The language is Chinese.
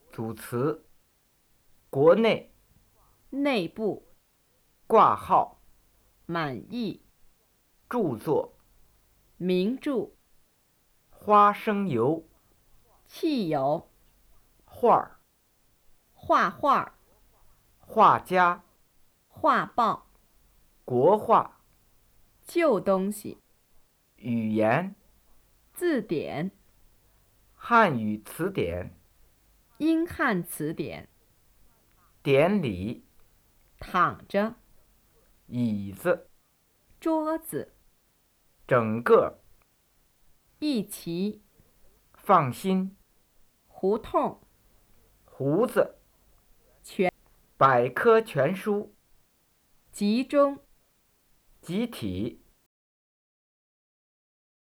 组词：国内、 内部、 挂号、 满意、 著作、 名著、 花生油、 汽油、 画儿、 画画、 画家、 画报、 国画、 旧东西、 语言、 字典、 汉语词典、 英汉词典、 典礼、 躺着、 椅子、 桌子、 整个、 一齐、 放心、 胡同、 胡子、 全、 百科全书、 集中。 集体。